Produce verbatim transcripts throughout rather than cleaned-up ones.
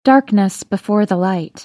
Darkness before the light.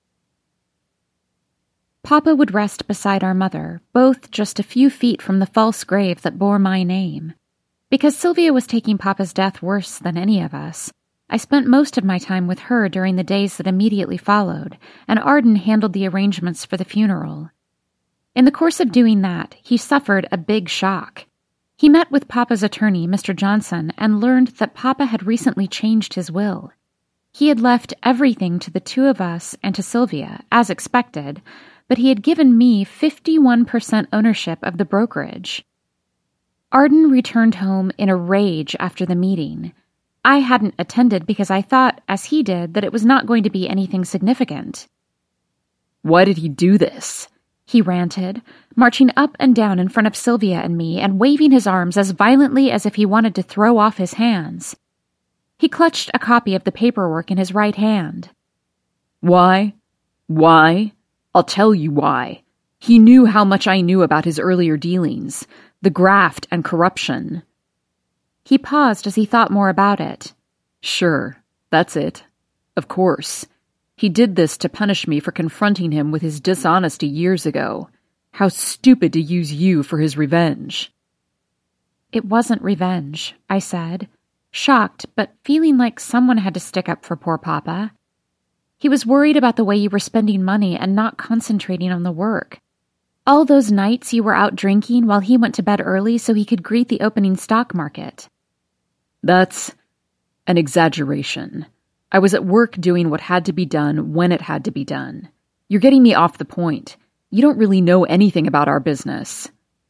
Papa would rest beside our mother, both just a few feet from the false grave that bore my name. Because Sylvia was taking Papa's death worse than any of us, I spent most of my time with her during the days that immediately followed, and Arden handled the arrangements for the funeral. In the course of doing that, he suffered a big shock. He met with Papa's attorney, Mister Johnson, and learned that Papa had recently changed his will. He had left everything to the two of us and to Sylvia, as expected, but he had given me fifty-one percent ownership of the brokerage. Arden returned home in a rage after the meeting. I hadn't attended because I thought, as he did, that it was not going to be anything significant. "Why did he do this?" he ranted, marching up and down in front of Sylvia and me and waving his arms as violently as if he wanted to throw off his hands. He clutched a copy of the paperwork in his right hand. Why? Why? I'll tell you why. He knew how much I knew about his earlier dealings, the graft and corruption. He paused as he thought more about it. Sure, that's it. Of course. He did this to punish me for confronting him with his dishonesty years ago. How stupid to use you for his revenge. It wasn't revenge, I said, shocked but feeling like someone had to stick up for poor Papa. He was worried about the way you were spending money and not concentrating on the work. All those nights you were out drinking while he went to bed early so he could greet the opening stock market. That's an exaggeration. I was at work doing what had to be done when it had to be done. You're getting me off the point. You don't really know anything about our business.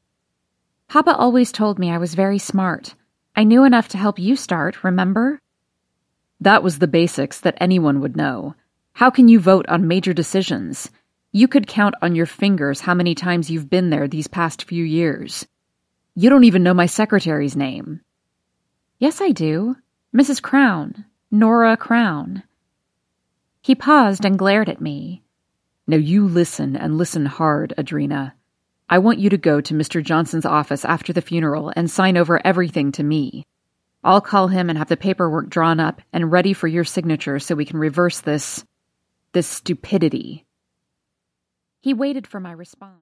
Papa always told me I was very smart. I knew enough to help you start, remember? That was the basics that anyone would know. How can you vote on major decisions? You could count on your fingers how many times you've been there these past few years. You don't even know my secretary's name. Yes, I do. Missus Crown. Nora Crown. He paused and glared at me. Now you listen and listen hard, Adrena. I want you to go to Mister Johnson's office after the funeral and sign over everything to me. I'll call him and have the paperwork drawn up and ready for your signature so we can reverse this, this stupidity. He waited for my response.